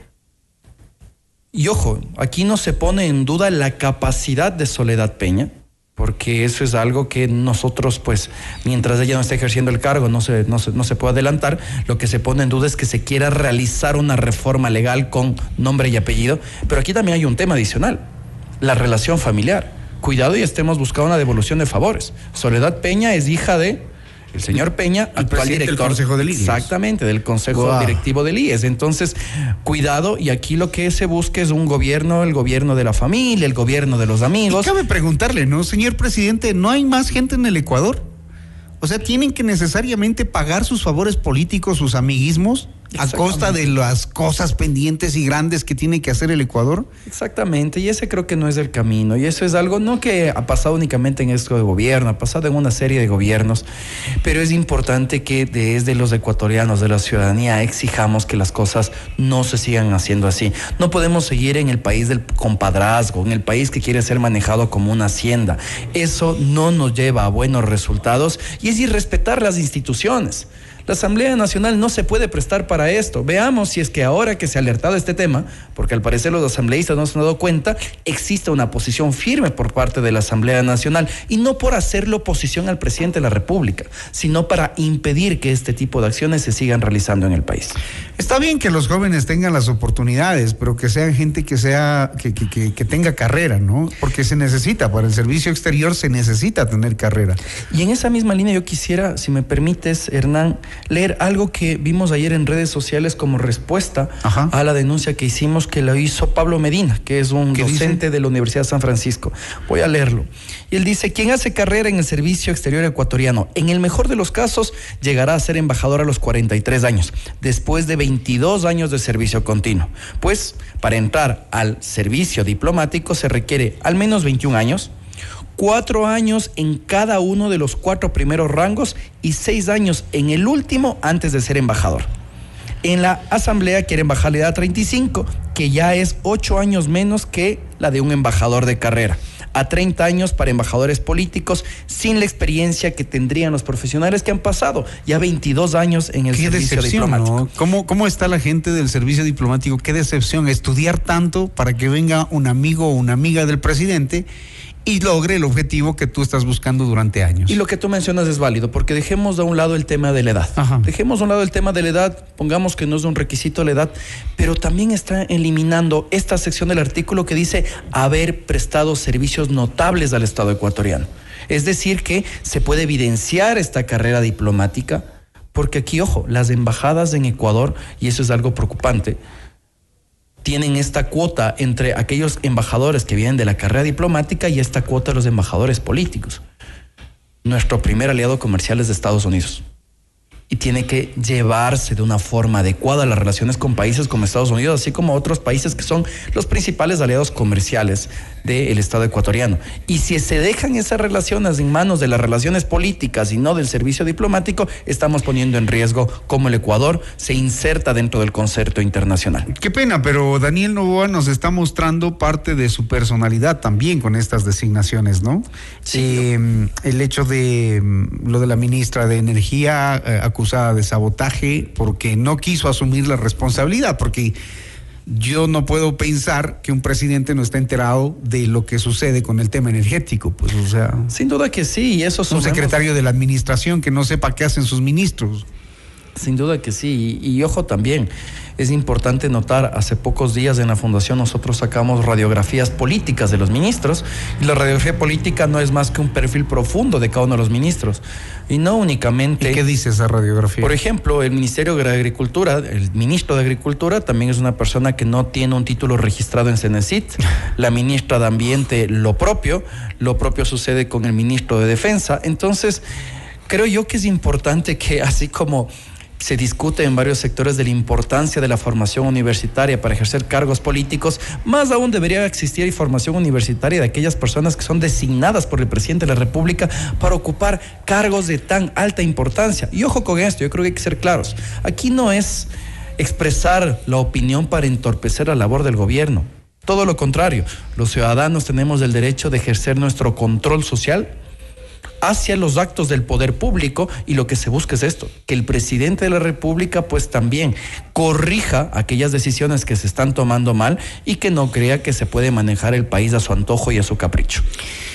y ojo, aquí no se pone en duda la capacidad de Soledad Peña, porque eso es algo que nosotros, pues, mientras ella no esté ejerciendo el cargo, no se puede adelantar. Lo que se pone en duda es que se quiera realizar una reforma legal con nombre y apellido, pero aquí también hay un tema adicional, la relación familiar. Cuidado y estemos buscando una devolución de favores. Soledad Peña es hija de el señor Peña, actual director del Consejo del IES. Exactamente, del Consejo Directivo del IES. Entonces, cuidado, y aquí lo que se busca es un gobierno, el gobierno de la familia, el gobierno de los amigos. Y cabe preguntarle, ¿no, señor presidente? ¿No hay más gente en el Ecuador? O sea, ¿tienen que necesariamente pagar sus favores políticos, sus amiguismos, a costa de las cosas pendientes y grandes que tiene que hacer el Ecuador? Exactamente, y ese creo que no es el camino, y eso es algo no que ha pasado únicamente en este gobierno, ha pasado en una serie de gobiernos, pero es importante que desde los ecuatorianos, de la ciudadanía, exijamos que las cosas no se sigan haciendo así. No podemos seguir en el país del compadrazgo, en el país que quiere ser manejado como una hacienda. Eso no nos lleva a buenos resultados y es irrespetar las instituciones. La Asamblea Nacional no se puede prestar para esto. Veamos si es que ahora que se ha alertado este tema, porque al parecer los asambleístas no se han dado cuenta, existe una posición firme por parte de la Asamblea Nacional, y no por hacerle oposición al presidente de la República, sino para impedir que este tipo de acciones se sigan realizando en el país. Está bien que los jóvenes tengan las oportunidades, pero que sean gente que tenga carrera, ¿no? Porque se necesita, para el servicio exterior se necesita tener carrera. Y en esa misma línea yo quisiera, si me permites, Hernán, leer algo que vimos ayer en redes sociales como respuesta a la denuncia que hicimos, que lo hizo Pablo Medina, que es un docente de la Universidad de San Francisco. Voy a leerlo. Y él dice: quien hace carrera en el servicio exterior ecuatoriano, en el mejor de los casos, llegará a ser embajador a los 43 años, después de 22 años de servicio continuo. Pues, para entrar al servicio diplomático se requiere al menos 21 años, 4 años en cada uno de los 4 primeros rangos y 6 años en el último antes de ser embajador. En la Asamblea quieren bajar la edad a 35, que ya es 8 años menos que la de un embajador de carrera, a 30 años para embajadores políticos, sin la experiencia que tendrían los profesionales que han pasado ya 22 años en el servicio diplomático. ¿No? ¿Cómo está la gente del servicio diplomático? Qué decepción estudiar tanto para que venga un amigo o una amiga del presidente y logre el objetivo que tú estás buscando durante años. Y lo que tú mencionas es válido, porque dejemos de un lado el tema de la edad. Dejemos de un lado el tema de la edad, pongamos que no es un requisito la edad, pero también está eliminando esta sección del artículo que dice haber prestado servicios notables al Estado ecuatoriano. Es decir, que se puede evidenciar esta carrera diplomática, porque aquí, ojo, las embajadas en Ecuador, y eso es algo preocupante, tienen esta cuota entre aquellos embajadores que vienen de la carrera diplomática y esta cuota de los embajadores políticos. Nuestro primer aliado comercial es de Estados Unidos, y tiene que llevarse de una forma adecuada las relaciones con países como Estados Unidos, así como otros países que son los principales aliados comerciales del Estado ecuatoriano. Y si se dejan esas relaciones en manos de las relaciones políticas y no del servicio diplomático, estamos poniendo en riesgo cómo el Ecuador se inserta dentro del concierto internacional. Qué pena, pero Daniel Noboa nos está mostrando parte de su personalidad también con estas designaciones, ¿no? Sí. El hecho de lo de la ministra de Energía acusada de sabotaje porque no quiso asumir la responsabilidad, porque yo no puedo pensar que un presidente no está enterado de lo que sucede con el tema energético, pues, o sea. Sin duda que sí, y eso un secretario de la administración que no sepa qué hacen sus ministros. Sin duda que sí, y ojo también, es importante notar, hace pocos días en la Fundación nosotros sacamos radiografías políticas de los ministros, y la radiografía política no es más que un perfil profundo de cada uno de los ministros, y no únicamente... ¿Y qué dice esa radiografía? Por ejemplo, el Ministerio de Agricultura, el ministro de Agricultura también es una persona que no tiene un título registrado en Cenecit, la ministra de Ambiente lo propio sucede con el ministro de Defensa. Entonces, creo yo que es importante que, así como se discute en varios sectores de la importancia de la formación universitaria para ejercer cargos políticos, más aún debería existir formación universitaria de aquellas personas que son designadas por el presidente de la República para ocupar cargos de tan alta importancia. Y ojo con esto, yo creo que hay que ser claros. Aquí no es expresar la opinión para entorpecer la labor del gobierno. Todo lo contrario, los ciudadanos tenemos el derecho de ejercer nuestro control social hacia los actos del poder público, y lo que se busca es esto, que el presidente de la República pues también corrija aquellas decisiones que se están tomando mal y que no crea que se puede manejar el país a su antojo y a su capricho.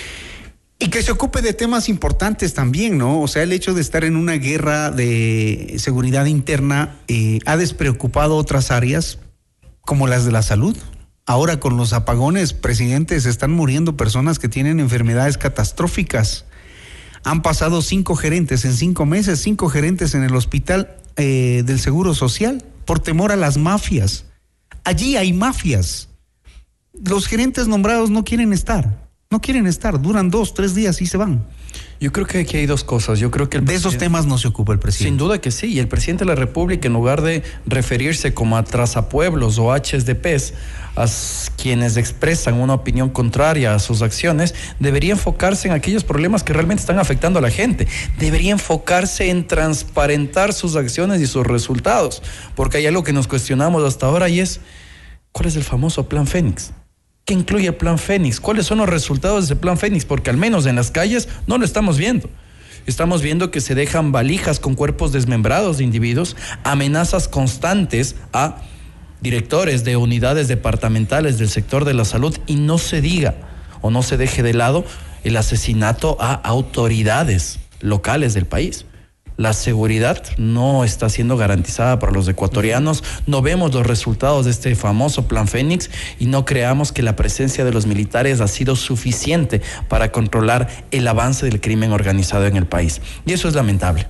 Y que se ocupe de temas importantes también, ¿no? O sea, el hecho de estar en una guerra de seguridad interna ha despreocupado otras áreas como las de la salud. Ahora con los apagones, presidentes, están muriendo personas que tienen enfermedades catastróficas. Han pasado 5 gerentes en 5 meses, 5 gerentes en el hospital del Seguro Social por temor a las mafias. Allí hay mafias. Los gerentes nombrados no quieren estar, duran 2, 3 días y se van. Yo creo que aquí hay dos cosas. Yo creo que de esos temas no se ocupa el presidente. Sin duda que sí. Y el presidente de la República, en lugar de referirse como a trazapueblos o HDPs, a quienes expresan una opinión contraria a sus acciones, debería enfocarse en aquellos problemas que realmente están afectando a la gente. Debería enfocarse en transparentar sus acciones y sus resultados. Porque hay algo que nos cuestionamos hasta ahora, y es: ¿cuál es el famoso Plan Fénix? ¿Qué incluye el Plan Fénix? ¿Cuáles son los resultados de ese Plan Fénix? Porque al menos en las calles no lo estamos viendo. Estamos viendo que se dejan valijas con cuerpos desmembrados de individuos, amenazas constantes a directores de unidades departamentales del sector de la salud, y no se diga o no se deje de lado el asesinato a autoridades locales del país. La seguridad no está siendo garantizada para los ecuatorianos. No vemos los resultados de este famoso Plan Fénix y no creamos que la presencia de los militares ha sido suficiente para controlar el avance del crimen organizado en el país. Y eso es lamentable.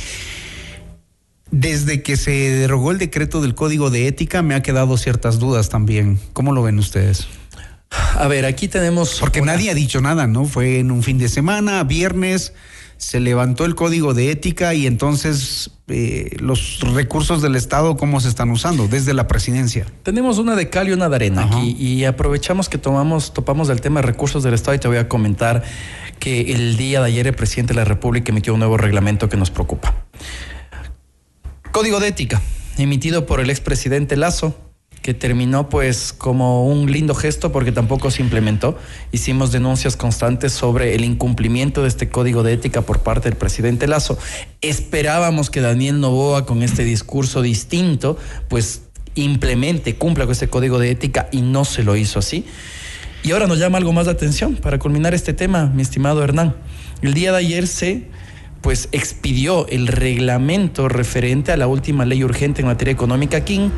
Desde que se derogó el decreto del Código de Ética me ha quedado ciertas dudas también. ¿Cómo lo ven ustedes? A ver, aquí tenemos... Porque nadie ha dicho nada, ¿no? Fue en un fin de semana, viernes, se levantó el Código de Ética y entonces los recursos del Estado, ¿cómo se están usando desde la presidencia? Tenemos una de cal y una de arena aquí, y aprovechamos que topamos del tema de recursos del Estado, y te voy a comentar que el día de ayer el presidente de la República emitió un nuevo reglamento que nos preocupa. Código de Ética, emitido por el expresidente Lasso, que terminó pues como un lindo gesto porque tampoco se implementó. Hicimos denuncias constantes sobre el incumplimiento de este Código de Ética por parte del presidente Lasso. Esperábamos que Daniel Noboa, con este discurso distinto, pues cumpla con este Código de Ética, y no se lo hizo así. Y ahora nos llama algo más de atención para culminar este tema, mi estimado Hernán. El día de ayer se expidió el reglamento referente a la última ley urgente en materia económica que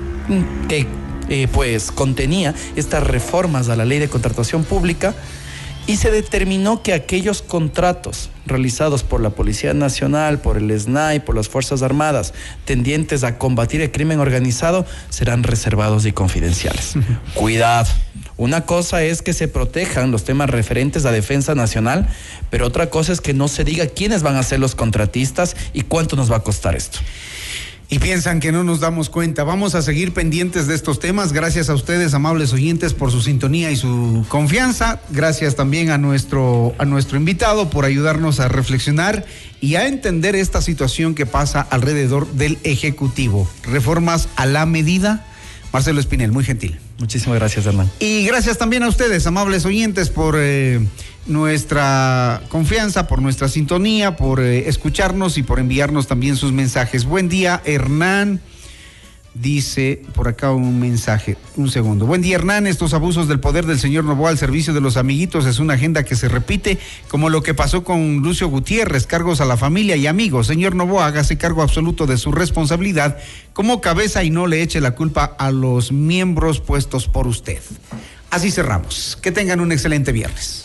contenía estas reformas a la ley de contratación pública, y se determinó que aquellos contratos realizados por la Policía Nacional, por el SNAI, por las Fuerzas Armadas, tendientes a combatir el crimen organizado, serán reservados y confidenciales. Cuidado. Una cosa es que se protejan los temas referentes a defensa nacional, pero otra cosa es que no se diga quiénes van a ser los contratistas y cuánto nos va a costar esto. Y piensan que no nos damos cuenta. Vamos a seguir pendientes de estos temas. Gracias a ustedes, amables oyentes, por su sintonía y su confianza. Gracias también a nuestro invitado por ayudarnos a reflexionar y a entender esta situación que pasa alrededor del Ejecutivo. Reformas a la medida. Marcelo Espinel, muy gentil. Muchísimas gracias, Hernán. Y gracias también a ustedes, amables oyentes, por nuestra confianza, por nuestra sintonía, por escucharnos y por enviarnos también sus mensajes. Buen día, Hernán. Dice por acá un mensaje, un segundo. Buen día, Hernán. Estos abusos del poder del señor Noboa al servicio de los amiguitos es una agenda que se repite, como lo que pasó con Lucio Gutiérrez, cargos a la familia y amigos. Señor Noboa, hágase cargo absoluto de su responsabilidad como cabeza y no le eche la culpa a los miembros puestos por usted. Así cerramos. Que tengan un excelente viernes.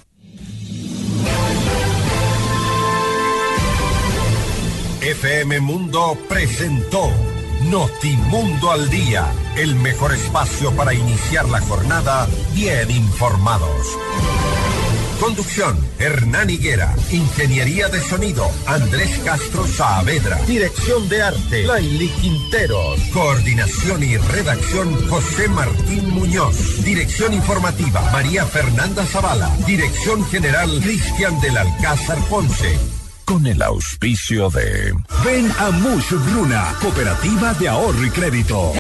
FM Mundo presentó Notimundo al Día, el mejor espacio para iniciar la jornada bien informados. Conducción, Hernán Higuera. Ingeniería de sonido, Andrés Castro Saavedra. Dirección de arte, Laili Quinteros. Coordinación y redacción, José Martín Muñoz. Dirección informativa, María Fernanda Zavala. Dirección general, Cristian del Alcázar Ponce. Con el auspicio de... Ven a Mush Bruna, Cooperativa de Ahorro y Crédito.